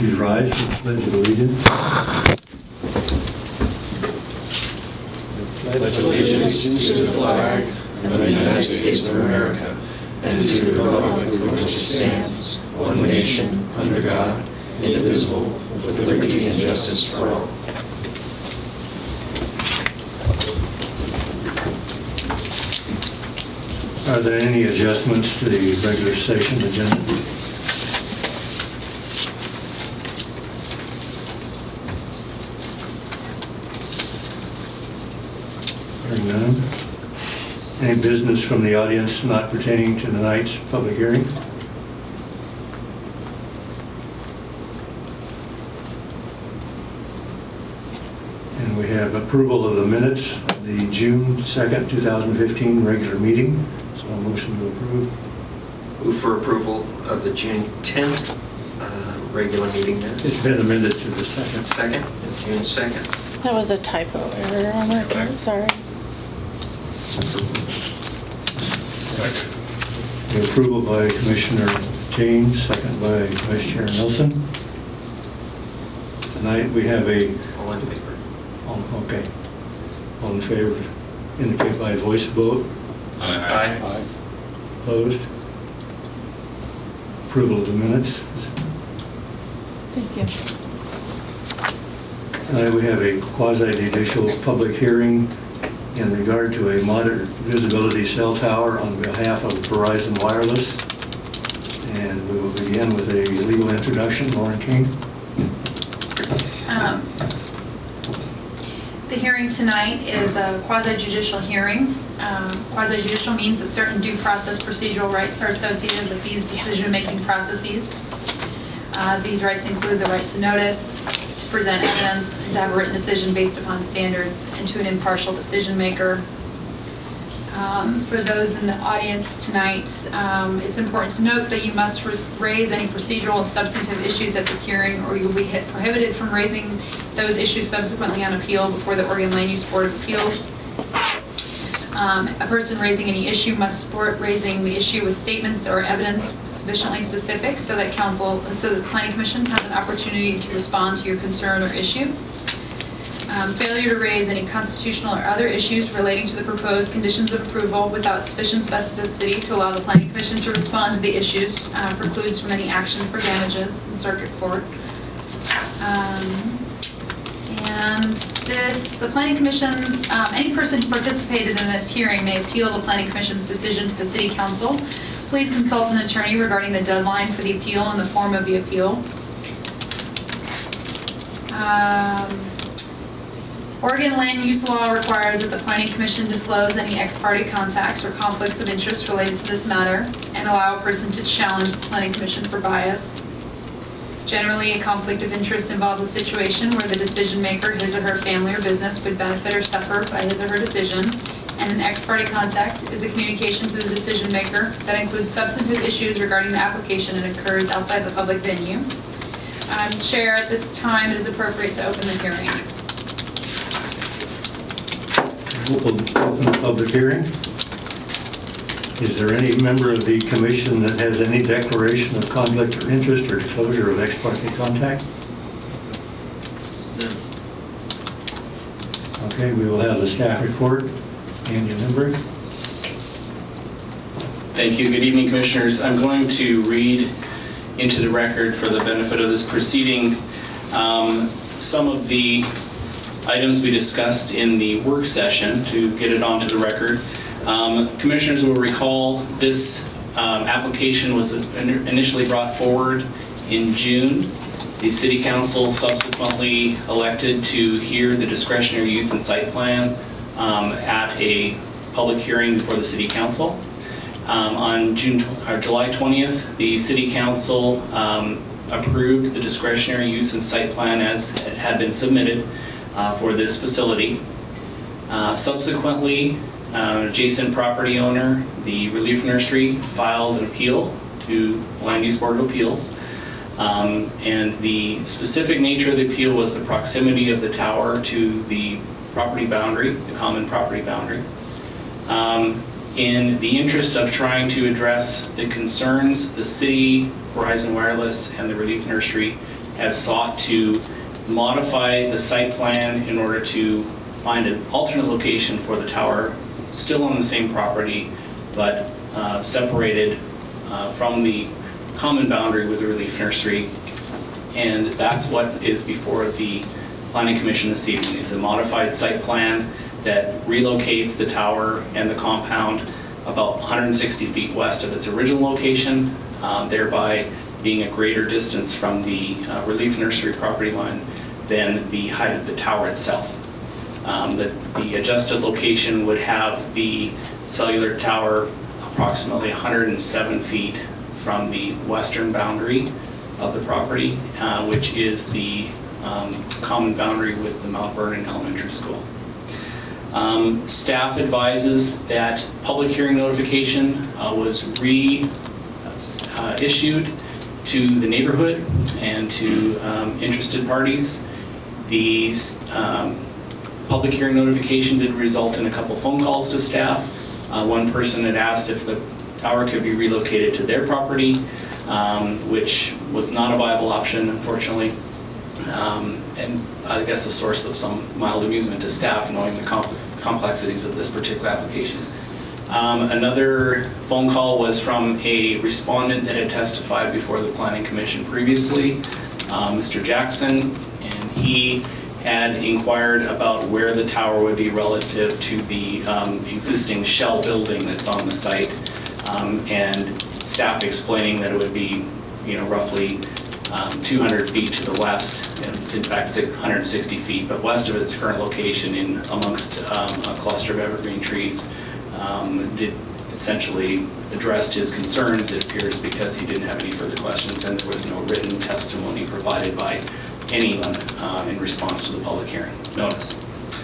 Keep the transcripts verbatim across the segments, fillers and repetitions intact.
Please rise for the Pledge of Allegiance. Pledge allegiance to the flag of the United States of America and to the republic for which it stands, one nation, under God, indivisible, with liberty and justice for all. Are there any adjustments to the regular session agenda? Hearing none. Any business from the audience not pertaining to tonight's public hearing? And we have approval of the minutes of the June second, two thousand fifteen regular meeting. So a motion to approve. Move for approval of the June tenth uh, regular meeting minutes. It's been amended to the second. Second, June second. That was a typo error on my part, sorry. Second. The approval by Commissioner James, second by Vice Chair Nelson. Tonight we have a... All in favor. Oh, okay. All in favor indicate by voice vote. Aye. Aye. Opposed? Approval of the minutes. Thank you. Tonight we have a quasi-judicial public hearing in regard to a moderate visibility cell tower on behalf of Verizon Wireless. And we will begin with a legal introduction. Lauren King. Um, The hearing tonight is a quasi-judicial hearing. Um, quasi-judicial means that certain due process procedural rights are associated with these decision-making processes. Uh, these rights include the right to notice, to present evidence, and to have a written decision based upon standards, and to an impartial decision maker. Um, for those in the audience tonight, um, it's important to note that you must raise any procedural or substantive issues at this hearing, or you will be hit prohibited from raising those issues subsequently on appeal before the Oregon Land Use Board of Appeals. Um, a person raising any issue must support raising the issue with statements or evidence sufficiently specific so that council, so that the Planning Commission has an opportunity to respond to your concern or issue. Um, failure to raise any constitutional or other issues relating to the proposed conditions of approval without sufficient specificity to allow the Planning Commission to respond to the issues uh, precludes from any action for damages in circuit court. Um, and this, the Planning Commission's, um, any person who participated in this hearing may appeal the Planning Commission's decision to the City Council. Please consult an attorney regarding the deadline for the appeal and the form of the appeal. Um, Oregon land use law requires that the Planning Commission disclose any ex parte contacts or conflicts of interest related to this matter and allow a person to challenge the Planning Commission for bias. Generally, a conflict of interest involves a situation where the decision maker, his or her family or business, would benefit or suffer by his or her decision, and an ex parte contact is a communication to the decision maker that includes substantive issues regarding the application and occurs outside the public venue. Um, Chair, at this time, it is appropriate to open the hearing. Open, open the public hearing. Is there any member of the commission that has any declaration of conflict or interest or disclosure of ex parte contact? No. Okay, we will have the staff report. Andy Lindbergh. Thank you. Good evening, Commissioners. I'm going to read into the record for the benefit of this proceeding um, some of the items we discussed in the work session to get it onto the record. Um, commissioners will recall this um, application was initially brought forward in June. The City Council subsequently elected to hear the discretionary use and site plan um, at a public hearing before the City Council. Um, on June or July twentieth, the City Council um, approved the discretionary use and site plan as it had been submitted uh, for this facility. Uh, subsequently, Uh, adjacent property owner, the Relief Nursery, filed an appeal to the Land Use Board of Appeals. Um, and the specific nature of the appeal was the proximity of the tower to the property boundary, the common property boundary. Um, in the interest of trying to address the concerns the city, Verizon Wireless, and the Relief Nursery have sought to modify the site plan in order to find an alternate location for the tower, still on the same property, but uh, separated uh, from the common boundary with the Relief Nursery. And that's what is before the Planning Commission this evening, is a modified site plan that relocates the tower and the compound about one hundred sixty feet west of its original location, uh, thereby being a greater distance from the uh, Relief Nursery property line than the height of the tower itself. Um, the, the adjusted location would have the cellular tower approximately one hundred seven feet from the western boundary of the property, uh, which is the um, common boundary with the Mount Vernon Elementary School. Um, staff advises that public hearing notification uh, was re-issued uh, to the neighborhood and to um, interested parties. The um, public hearing notification did result in a couple phone calls to staff. Uh, one person had asked if the tower could be relocated to their property, um, which was not a viable option, unfortunately. Um, and I guess a source of some mild amusement to staff, knowing the comp complexities of this particular application. Um, another phone call was from a respondent that had testified before the Planning Commission previously, uh, Mister Jackson, and he had inquired about where the tower would be relative to the um, existing shell building that's on the site, um, and staff explaining that it would be, you know, roughly um, two hundred feet to the west, and it's in fact one hundred sixty feet, but west of its current location in amongst um, a cluster of evergreen trees. Um, did essentially addressed his concerns, it appears, because he didn't have any further questions and there was no written testimony provided by anyone um, in response to the public hearing notice.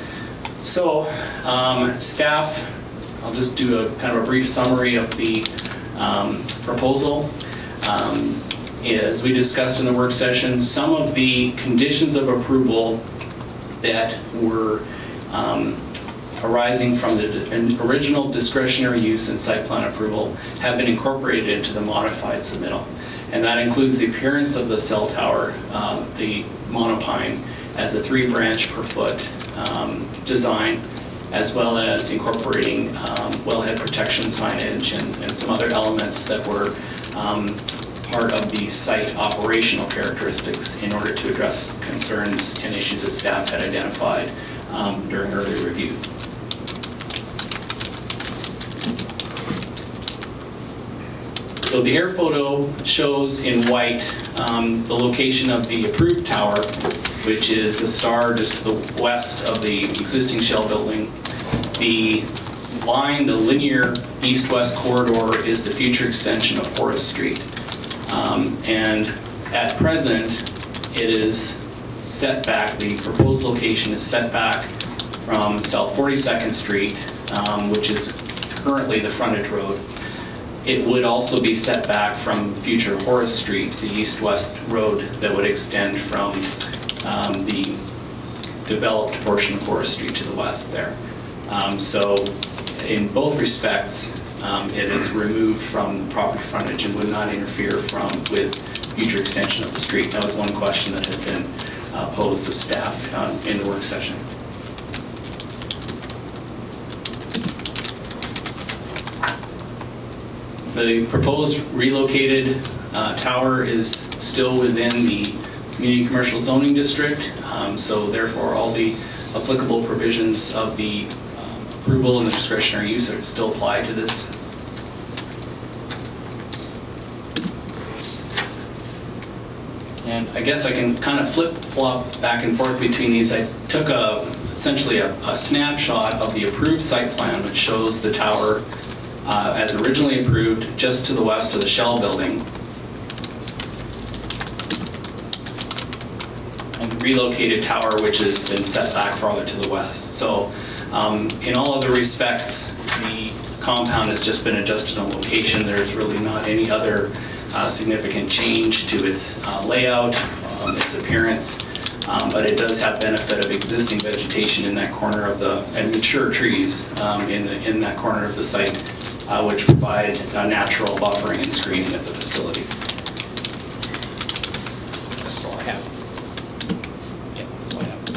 So um, staff, I'll just do a kind of a brief summary of the um, proposal. Um, as we discussed in the work session, some of the conditions of approval that were um, arising from the original discretionary use and site plan approval have been incorporated into the modified submittal. And that includes the appearance of the cell tower, um, the monopine, as a three branch per foot um, design, as well as incorporating um, wellhead protection signage and, and some other elements that were um, part of the site operational characteristics in order to address concerns and issues that staff had identified um, during early review. So the air photo shows in white um, the location of the approved tower, which is a star just to the west of the existing shell building. The line, the linear east-west corridor, is the future extension of Horace Street. Um, and at present, it is set back, the proposed location is set back from South forty-second Street, um, which is currently the frontage road. It would also be set back from future Horace Street, the east-west road that would extend from um, the developed portion of Horace Street to the west there. Um, so in both respects, um, it is removed from the property frontage and would not interfere from with future extension of the street. That was one question that had been uh, posed of staff um, in the work session. The proposed relocated uh, tower is still within the community commercial zoning district, um, so therefore all the applicable provisions of the um, approval and the discretionary use are still apply to this. And I guess I can kind of flip-flop back and forth between these. I took a essentially a, a snapshot of the approved site plan, which shows the tower Uh, as originally approved, just to the west of the shell building, and the relocated tower, which has been set back farther to the west. So um, in all other respects, the compound has just been adjusted on location. There's really not any other uh, significant change to its uh, layout, um, its appearance, um, but it does have benefit of existing vegetation in that corner of the, and mature trees um, in, the, in that corner of the site, Uh, which provide uh, natural buffering and screening of the facility. That's all I have. Yeah, that's what I have.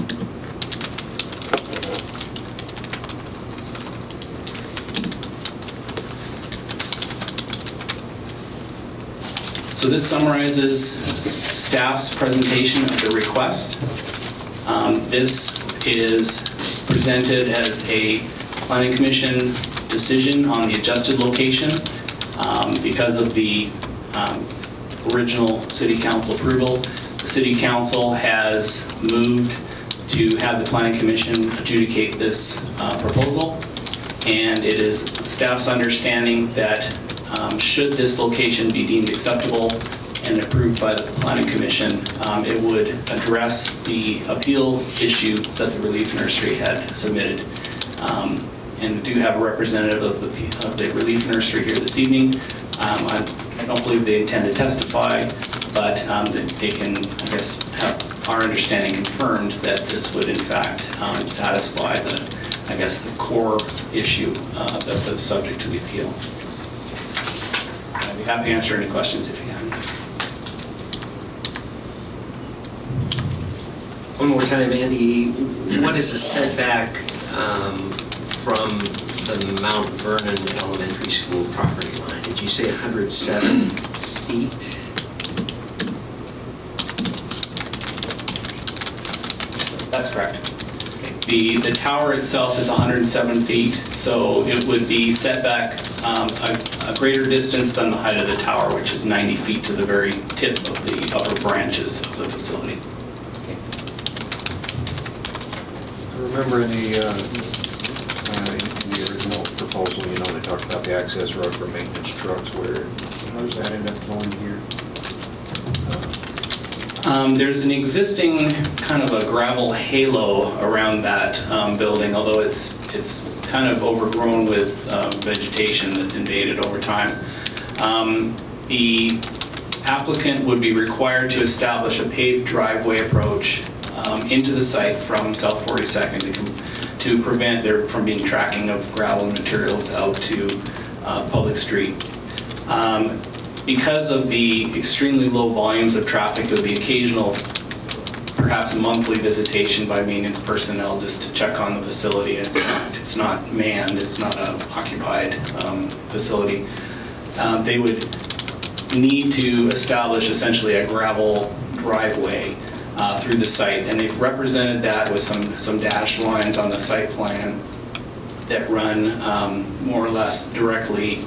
So this summarizes staff's presentation of the request. Um, this is presented as a Planning Commission decision on the adjusted location. Um, because of the um, original City Council approval, the City Council has moved to have the Planning Commission adjudicate this uh, proposal. And it is staff's understanding that um, should this location be deemed acceptable and approved by the Planning Commission, um, it would address the appeal issue that the Relief Nursery had submitted. Um, and we do have a representative of the, of the Relief Nursery here this evening. Um, I, I don't believe they intend to testify, but um, they can, I guess, have our understanding confirmed that this would in fact um, satisfy the, I guess, the core issue uh, that that's subject to the appeal. I'd be happy to answer any questions if you have any. One more time, Andy, what is the setback um, from the Mount Vernon Elementary School property line? Did you say one hundred seven feet? That's correct. The, the tower itself is one hundred seven feet, so it would be set back um, a, a greater distance than the height of the tower, which is ninety feet to the very tip of the upper branches of the facility. I remember in the, uh, uh, in the original proposal, you know, they talked about the access road for maintenance trucks. Where, how does that end up going here? Uh, Um, there's an existing kind of a gravel halo around that um, building, although it's it's kind of overgrown with uh, vegetation that's invaded over time. Um, the applicant would be required to establish a paved driveway approach um, into the site from South forty-second to, to prevent there from being tracking of gravel materials out to uh, public street. Um, Because of the extremely low volumes of traffic, it would be occasional, perhaps monthly visitation by maintenance personnel just to check on the facility. It's not, it's not manned, it's not an occupied um, facility. Uh, they would need to establish essentially a gravel driveway uh, through the site, and they've represented that with some, some dashed lines on the site plan that run um, more or less directly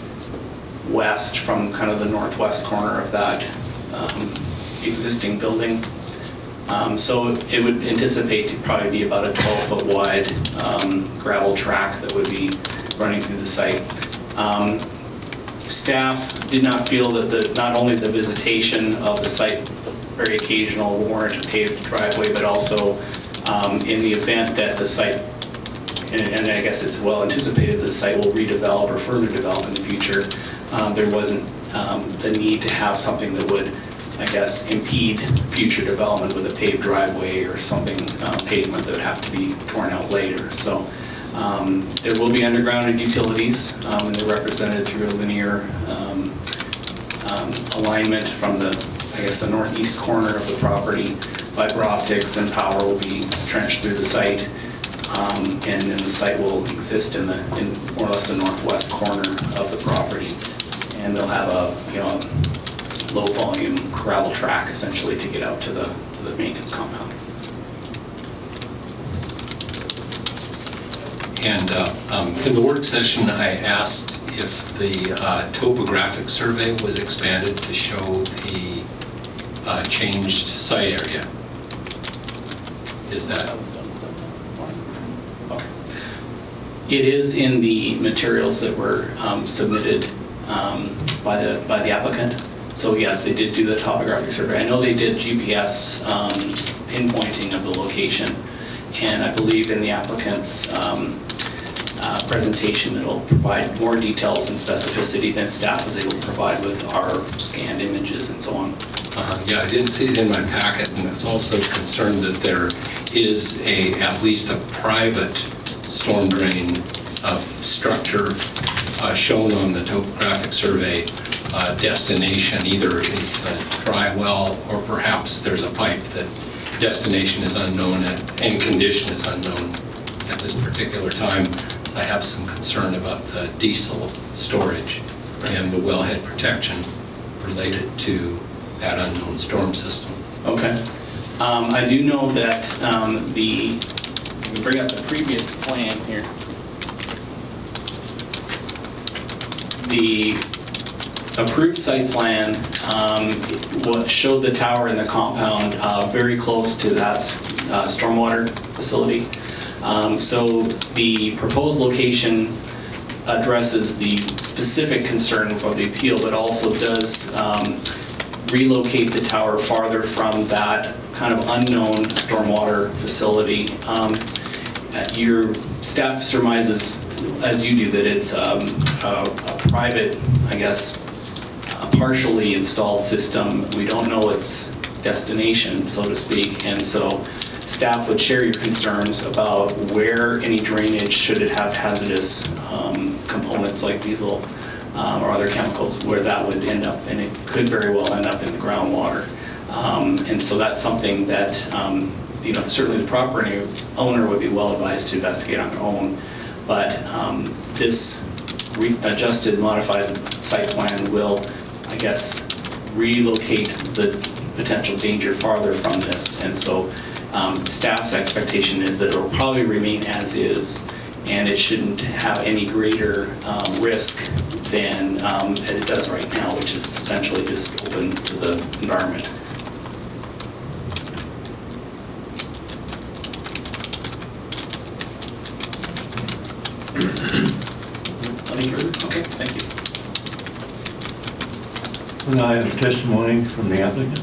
west from kind of the northwest corner of that um, existing building. Um, so it would anticipate to probably be about a twelve foot wide um, gravel track that would be running through the site. Um, staff did not feel that the, not only the visitation of the site, very occasional, warrant a paved driveway, but also um, in the event that the site, and, and I guess it's well anticipated that the site will redevelop or further develop in the future, Um, there wasn't um, the need to have something that would, I guess, impede future development with a paved driveway or something, uh, pavement that would have to be torn out later. So um, there will be underground utilities, um, and they're represented through a linear um, um, alignment from the, I guess, the northeast corner of the property. Fiber optics and power will be trenched through the site. Um, and then the site will exist in the in more or less the northwest corner of the property, and they'll have a you know a low volume gravel track essentially to get out to the to the maintenance compound. And uh, um, in the work session, I asked if the uh, topographic survey was expanded to show the uh, changed site area. Is that? Okay. It is in the materials that were um, submitted um, by the by the applicant. So yes, they did do the topographic survey. I know they did G P S um, pinpointing of the location, and I believe in the applicant's um, uh, presentation it'll provide more details and specificity than staff was able to provide with our scanned images and so on. Uh, yeah, I didn't see it in my packet, and I was also concerned that there is a at least a private storm drain uh, structure uh, shown on the topographic survey uh, destination, either it's a dry well or perhaps there's a pipe that destination is unknown and, and condition is unknown at this particular time. I have some concern about the diesel storage and the wellhead protection related to that unknown storm system. Okay. Um, I do know that um, the, let me bring up the previous plan here. The approved site plan um, what showed the tower in the compound uh, very close to that uh, stormwater facility. Um, so the proposed location addresses the specific concern for the appeal, but also does um, relocate the tower farther from that kind of unknown stormwater facility. Um, your staff surmises, as you do, that it's um, a, a private, I guess, a partially installed system. We don't know its destination, so to speak, and so staff would share your concerns about where any drainage, should it have hazardous um, components like diesel um, or other chemicals, where that would end up, and it could very well end up in the groundwater. Um, and so that's something that, um, you know, certainly the property owner would be well advised to investigate on their own. But um, this re adjusted, modified site plan will, I guess, relocate the potential danger farther from this. And so um, staff's expectation is that it will probably remain as is, and it shouldn't have any greater um, risk than um, it does right now, which is essentially just open to the environment. Any further? Okay, thank you. And I have testimony from the applicant.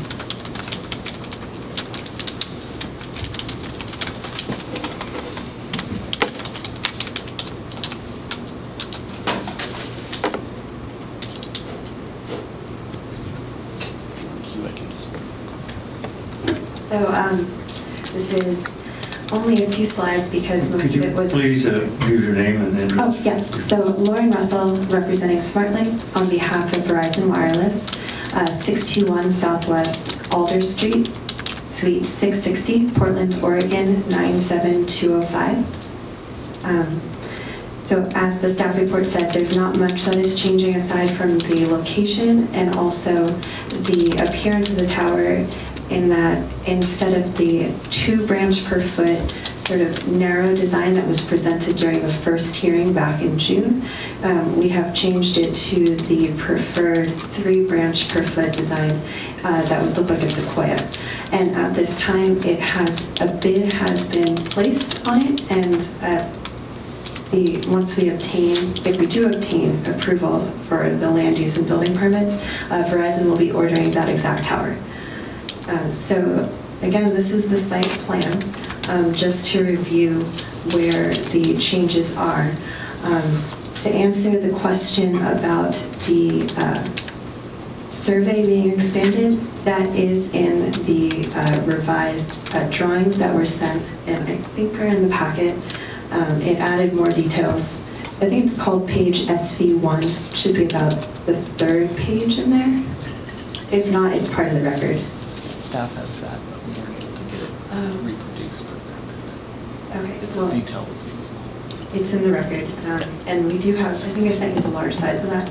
So um, this is only a few slides because most Could of it was... you please uh, give your name and address? Oh, yeah. So Lauren Russell, representing SmartLink on behalf of Verizon Wireless, uh, six two one Southwest Alder Street, Suite six sixty, Portland, Oregon, nine seven two oh five. Um, so as the staff report said, there's not much that is changing aside from the location and also the appearance of the tower, in that instead of the two branch per foot sort of narrow design that was presented during the first hearing back in June, um, we have changed it to the preferred three branch per foot design uh, that would look like a sequoia. And at this time, it has a bid has been placed on it, and uh, the once we obtain, if we do obtain approval for the land use and building permits, uh, Verizon will be ordering that exact tower. Uh, so again, this is the site plan, um, just to review where the changes are. Um, to answer the question about the uh, survey being expanded, that is in the uh, revised uh, drawings that were sent, and I think are in the packet. Um, it added more details. I think it's called page S V one. It should be about the third page in there. If not, it's part of the record. Staff has that, but we weren't able to get it Um, reproduced. Okay, The well, detail was too small. it's in the record, um, and we do have, I think I sent you the large size of that.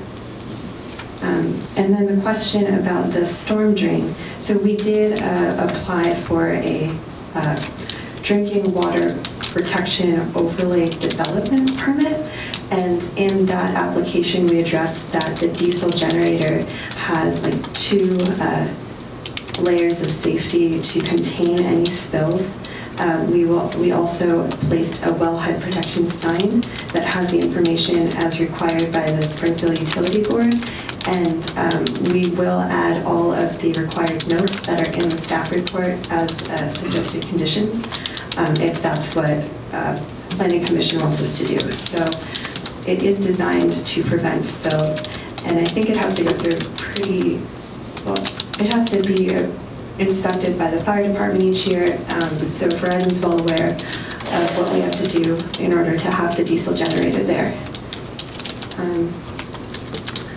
Um, and then the question about the storm drain. So we did uh, apply for a uh, drinking water protection overlay development permit, and in that application we addressed that the diesel generator has like two uh, layers of safety to contain any spills. Um, we will. We also placed a wellhead protection sign that has the information as required by the Springfield Utility Board, and um, we will add all of the required notes that are in the staff report as uh, suggested conditions, um, if that's what uh, Planning Commission wants us to do. So it is designed to prevent spills, and I think it has to go through pretty well. It has to be inspected by the fire department each year, um, so Verizon's well aware of what we have to do in order to have the diesel generator there. Um,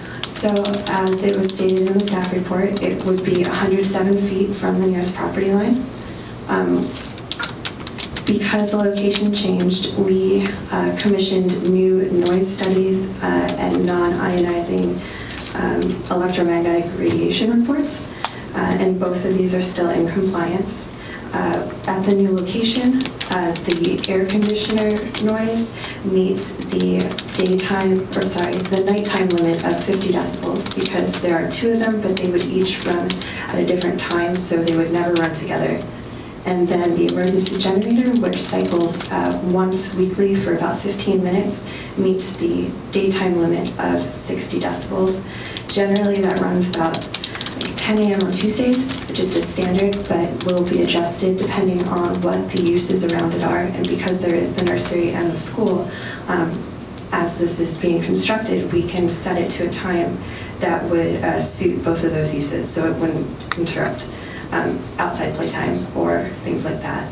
So as it was stated in the staff report, it would be one hundred seven feet from the nearest property line. Um, Because the location changed, we uh, commissioned new noise studies uh, and non-ionizing um, electromagnetic radiation reports, uh, and both of these are still in compliance. Uh, At the new location, uh, the air conditioner noise meets the daytime, or sorry, the nighttime limit of fifty decibels, because there are two of them, but they would each run at a different time, so they would never run together. And then the emergency generator, which cycles uh, once weekly for about fifteen minutes, meets the daytime limit of sixty decibels. Generally, that runs about like ten a m on Tuesdays, which is just standard, but will be adjusted depending on what the uses around it are. And because there is the nursery and the school, um, as this is being constructed, we can set it to a time that would uh, suit both of those uses, so it wouldn't interrupt Um, outside playtime or things like that.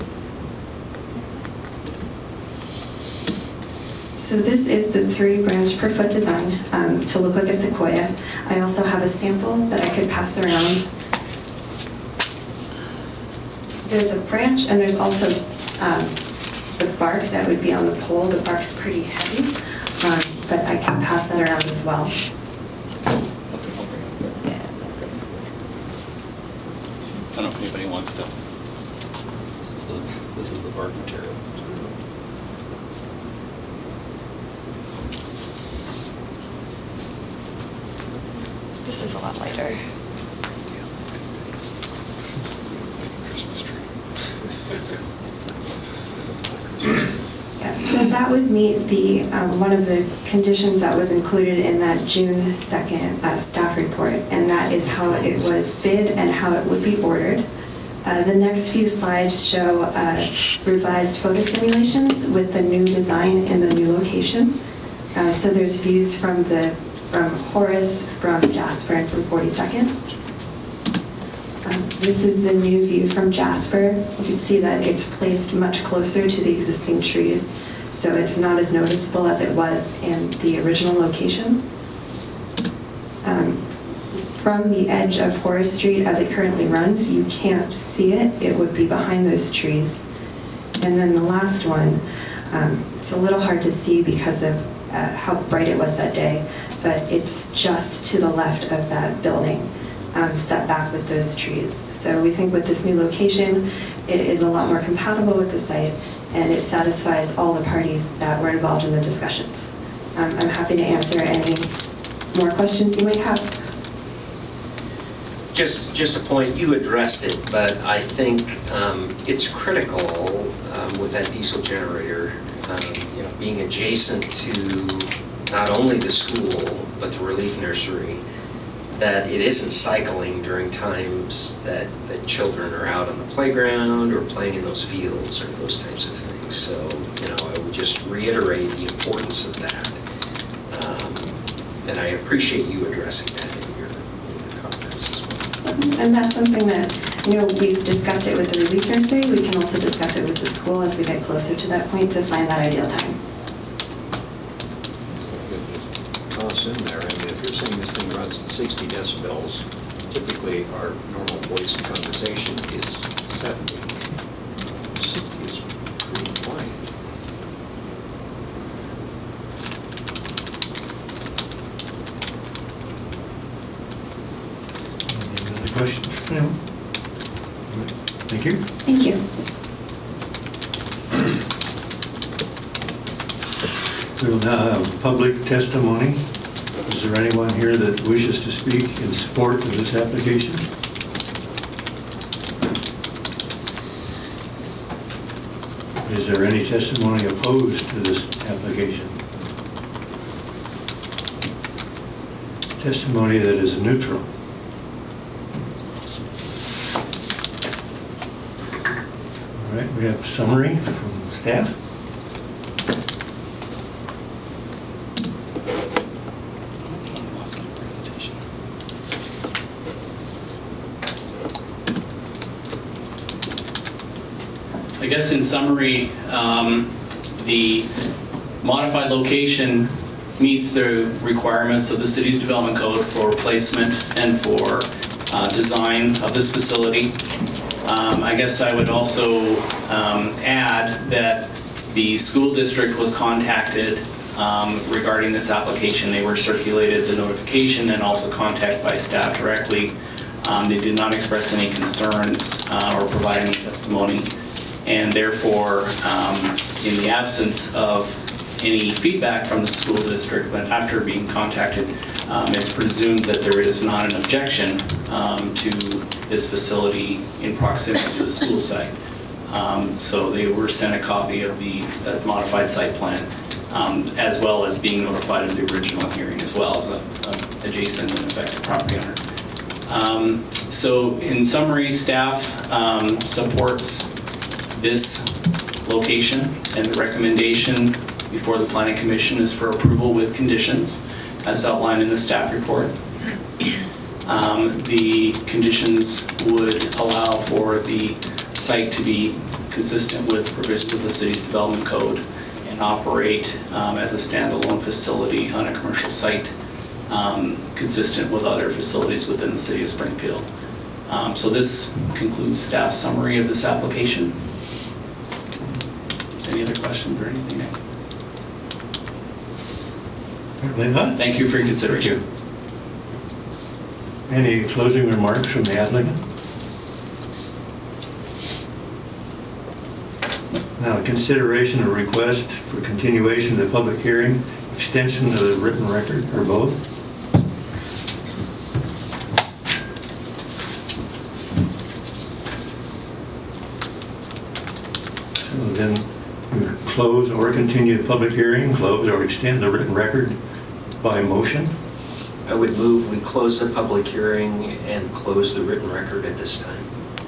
So this is the three branch per foot design um, to look like a sequoia. I also have a sample that I could pass around. There's a branch and there's also um, the bark that would be on the pole. The bark's pretty heavy, um, but I can pass that around as well. I don't know if anybody wants to. This is the, this is the bark material. This is a lot lighter. Christmas tree. Yeah, so that would meet the, um, one of the conditions that was included in that June second uh, staff report, and that is how it was bid and how it would be ordered. Uh, the next few slides show uh, revised photo simulations with the new design in the new location. Uh, so there's views from the from Horace, from Jasper, and from forty-second. Um, this is the new view from Jasper. You can see that it's placed much closer to the existing trees, so it's not as noticeable as it was in the original location. Um, from the edge of Horace Street, as it currently runs, you can't see it. It would be behind those trees. And then the last one, um, it's a little hard to see because of uh, how bright it was that day, but it's just to the left of that building. Um, set back with those trees. So we think with this new location, it is a lot more compatible with the site, and it satisfies all the parties that were involved in the discussions. Um, I'm happy to answer any more questions you might have. Just, just a point, you addressed it, but I think um, it's critical um, with that diesel generator, um, you know, being adjacent to not only the school, but the relief nursery, that it isn't cycling during times that, that children are out on the playground or playing in those fields or those types of things. So, you know, I would just reiterate the importance of that. Um, and I appreciate you addressing that in your, in your comments as well. And that's something that, you know, we've discussed it with the relief nursery. We can also discuss it with the school as we get closer to that point to find that ideal time. Toss in there, I mean, if you're saying this thing runs at sixty decibels, typically our normal voice conversation is seventy. sixty is pretty quiet. Any other questions? No. Thank you. Thank you. We will now have public testimony. Is there anyone here that wishes to speak in support of this application? Is there any testimony opposed to this application? Testimony that is neutral. All right, we have summary from staff. I guess in summary, um, the modified location meets the requirements of the city's development code for replacement and for uh, design of this facility. Um, I guess I would also um, add that the school district was contacted um, regarding this application. They were circulated the notification and also contacted by staff directly. Um, they did not express any concerns uh, or provide any testimony, and therefore, um, in the absence of any feedback from the school district, but after being contacted, um, it's presumed that there is not an objection um, to this facility in proximity to the school site. Um, so they were sent a copy of the uh, modified site plan, um, as well as being notified of the original hearing, as well as a, a adjacent and affected property owner. Um, so in summary, staff um, supports this location, and the recommendation before the Planning Commission is for approval with conditions as outlined in the staff report. Um, the conditions would allow for the site to be consistent with provisions of the city's development code and operate um, as a standalone facility on a commercial site, um, consistent with other facilities within the city of Springfield. Um, so this concludes staff's summary of this application. Any other questions or anything? Apparently not. Thank you for your consideration. Any closing remarks from the applicant? Now, consideration of request for continuation of the public hearing, extension of the written record, or both. So then, we close or continue the public hearing, close or extend the written record by motion. I would move we close the public hearing and close the written record at this time.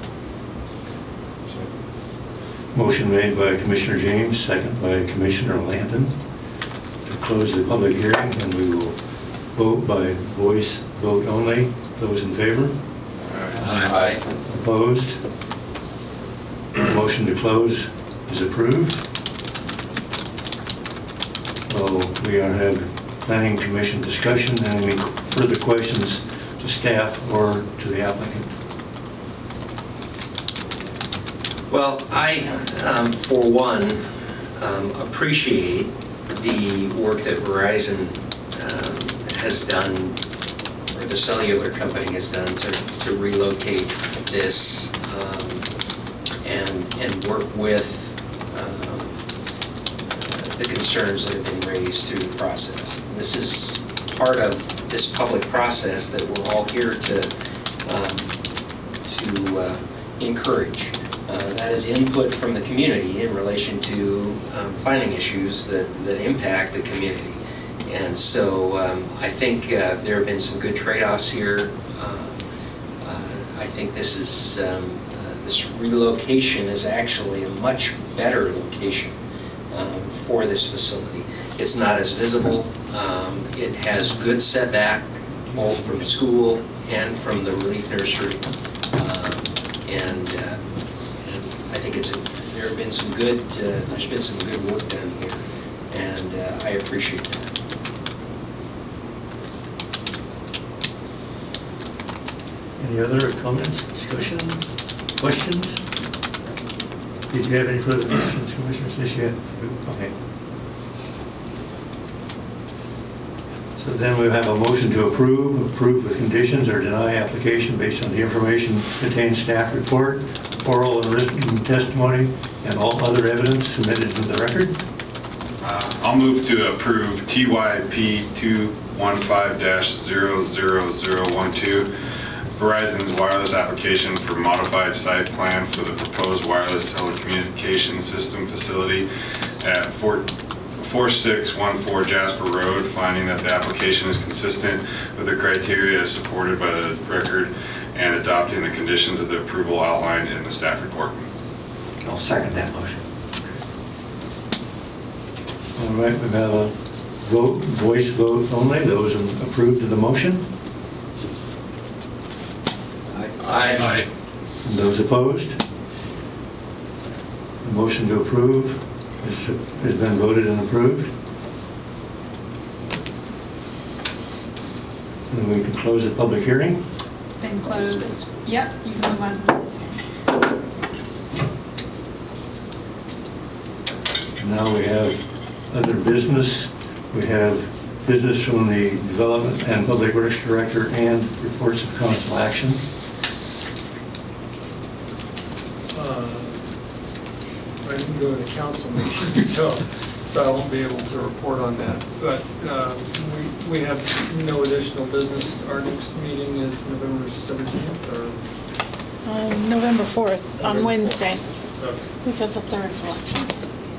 Motion made by Commissioner James, second by Commissioner Landon to close the public hearing, and we will vote by voice vote only. Those in favor? Aye. Opposed? The motion to close is approved. So we are having Planning Commission discussion. Any further questions to staff or to the applicant? Well, I, um, for one, um, appreciate the work that Verizon um, has done, or the cellular company has done, to, to relocate this um, and, and work with um, the concerns that have been raised through the process. This is part of this public process that we're all here to, um, to uh, encourage. Uh, that is input from the community in relation to um, planning issues that, that impact the community. And so um, I think uh, there have been some good trade-offs here. Uh, uh, I think this is um, uh, this relocation is actually a much better location um, for this facility. It's not as visible. Um, it has good setback both from school and from the relief nursery. Um, and uh, I think it's a, there have been some good, uh, there's been some good work done here, and uh, I appreciate that. Any other comments, discussion, questions? Did you have any further questions, Commissioners? Yes, you had. Okay. So then we have a motion to approve, approve with conditions, or deny application based on the information contained in staff report, oral and written testimony, and all other evidence submitted to the record. Uh, I'll move to approve T Y P two one five dash zero zero zero one two, Verizon's wireless application for modified site plan for the proposed wireless telecommunications system facility at four six one four Jasper Road, finding that the application is consistent with the criteria as supported by the record and adopting the conditions of the approval outlined in the staff report. I'll second that motion. All right, we have a vote, voice vote only. Those approved of the motion? Aye. Aye. And those opposed? The motion to approve is, has been voted and approved. And we can close the public hearing. It's been closed. Yep, you can move on to the next. Now we have other business. We have business from the Development and Public Works Director and reports of council action. Uh, I didn't go to the council meeting, so, so I won't be able to report on that. But uh, we, we have no additional business. Our next meeting is November seventeenth or? Um, November fourth, on November Wednesday, fourth. Okay. because of third selection.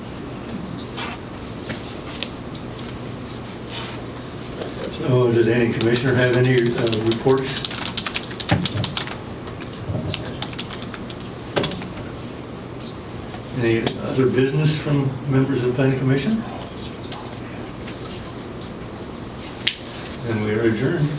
Oh, did any commissioner have any uh, reports? Any other business from members of the planning commission? Then we are adjourned.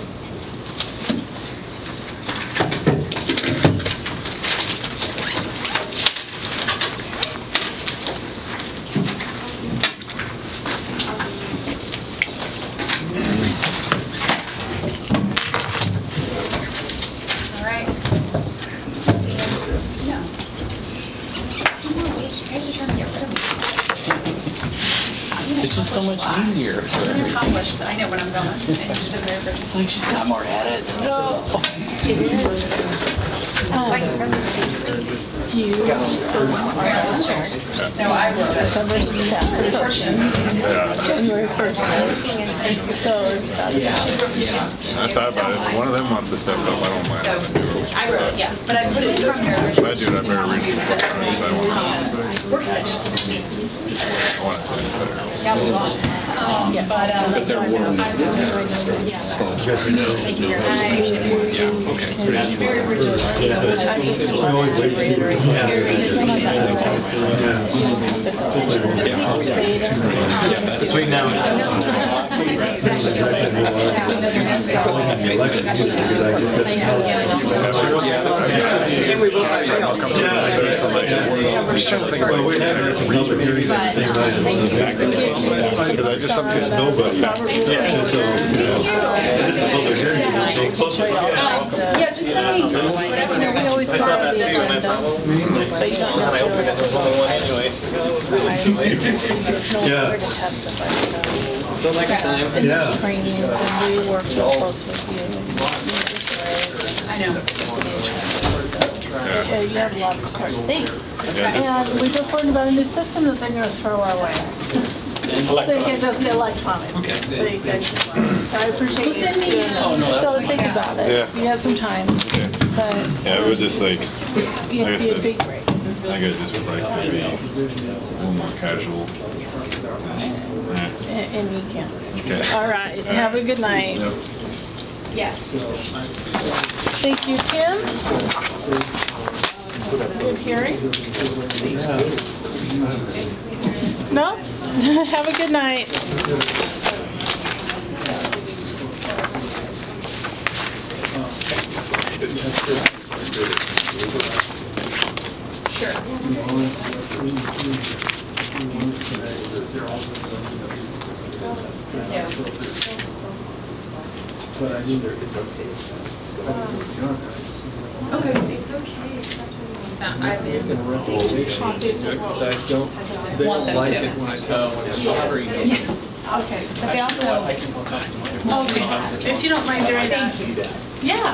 All right. No. Two more weeks. You guys are trying to get rid of me. It's just so much easier. I'm accomplished. I know when I'm going. And it's a very It's like she's got more edits. No. It is. Um, you. No, I wrote it. December, yeah, January first. So, I thought about it. One of them wants to step up. I don't mind. So, I wrote it, yeah. But I put it from your original. If I do it, I better read it. Because I want Work session. I want it to be better. Yeah, we want. Um, But, um. But they're warm. Thank you. Yeah, okay. Very original. We always wait to see what comes out. Between now and Well, we have had some public hearings at the same time. Because I just, I'm just nobody. And so, you know, the public hearing is so public. Yeah, just send me whatever. You know, we always follow the agenda, but you don't necessarily have to follow it. There's no Yeah. order to testify. So next time. And Yeah. there's trainings, and we work real close with you. I know. And you have a lot of support. Thanks. Yeah, And we just learned about a new system that they're gonna throw our way. They can just get electronic. Okay. They can- So I appreciate Well, you. send me, doing uh, that. So think about it. Yeah. You have some time, Yeah. but Yeah, it was just like, you'd like I be a said, big break. I think I just would like to be a little more casual. And and you can. Okay. All right, have a good night. Yep. yes. Thank you, Tim. Good hearing. No? Have a good night. Sure. Yeah. But I knew there it's okay. Okay, it's okay. No, I've been. I don't, they Want don't them like to. it when I tell them it's strawberry. Okay, but they also. Okay, if you don't mind doing that. Yeah.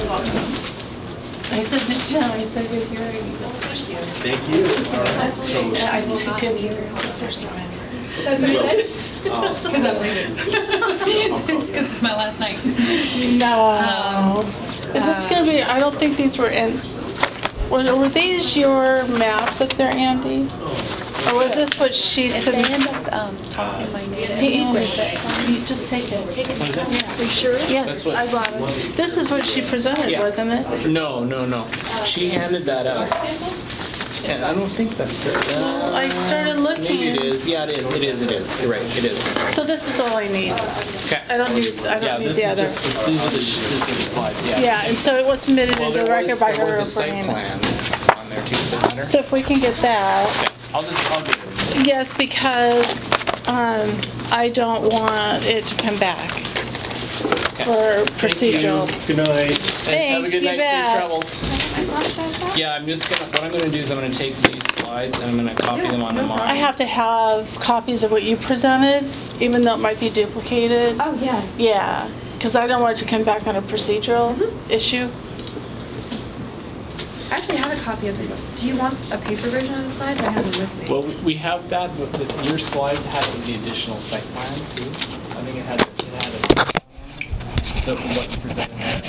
I said to Tim, I said, good hearing. Thank you. I said, good hearing. First time ever. That's what he said? Because I'm leaving. This, because it's my last night. No. Um, Is this gonna be, I don't think these were in, were, were these your maps up there, Andy? Or was this what she If they submitted? end up um, talking my name, Hey, Andy, you just take it. take it. Are you sure? Yes, That's what- I brought it. This is what she presented, Yeah. wasn't it? No, no, no. She handed that out. And I don't think that's her. Uh, I started looking. Maybe it is. Yeah, it is. It is. It is. You're right. It is. So this is all I need. Okay. I don't need, I Yeah, don't need this the is other. just, these are the, sh- these are the slides, yeah. Yeah, and so it was submitted Well, into there the record was, by there her was or a site Brian. plan on there too, does it matter? So if we can get that. Okay, I'll just, I'll get it. Yes, because um, I don't want it to come back. for procedural. Good night. Thanks. Have a Thanks, good you night. bet. Safe travels. Yeah, I'm just gonna. What I'm gonna do is I'm gonna take these slides and I'm gonna copy them onto mine. I have to have copies of what you presented, even though it might be duplicated. Oh, yeah. Yeah, because I don't want it to come back on a procedural issue. I actually have a copy of this. Do you want a paper version of the slides? I have them with me. Well, we have that, but the, your slides had the additional site plan too. I think it had it had a the, what you presented.